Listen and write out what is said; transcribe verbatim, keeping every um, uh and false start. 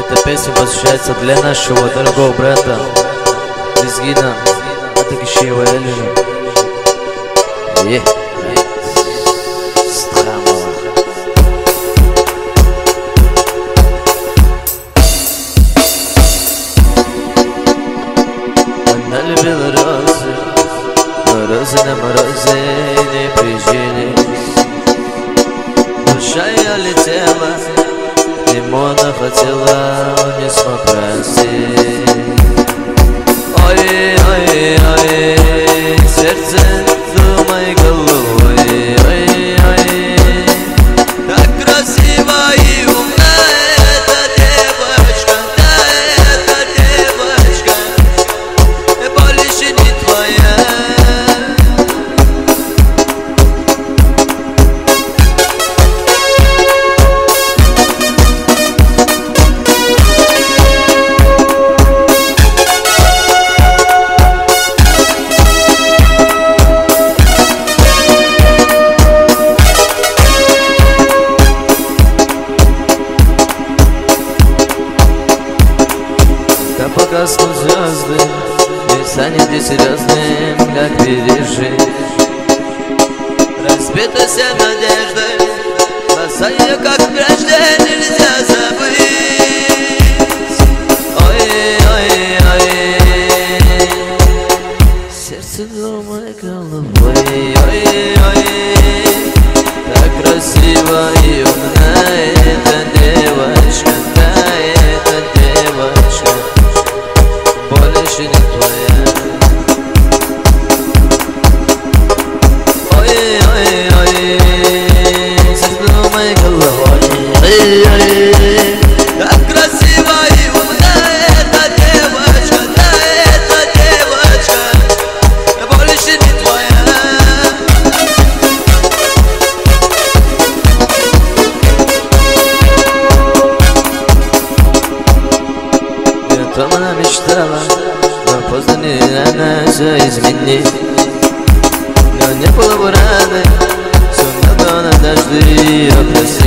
Эта песня посвящается для нашего дорогого брата Лезгина Атакишеева Эльвина. Е Страмова. Она любила розы, но розы на морозе не прижились. Душа ее летела, ему она хотела, он не смог простить. Ой, ой, ой, сердце думай головой. Ой, ой, так красиво и умна эта девочка, да, эта девочка, больше не твоя. Как погаснут звезды, и станет несерьезным, как пережить. Разбита вся надежда, глаза ее, как прежде, нельзя забыть. Ой, ой, ой, сердце думай головой. Ой, ой, так красиво и умна эта девочка, да, эта девочка больше не твоя. Ой, ой, ой, сердце думай головой. Ой, ой, так красиво и умна эта девочка, да, эта девочка больше не твоя. Я дома мечтала, но поздно не рано все изменить. Но не было бы рады, сумел бы на дожди,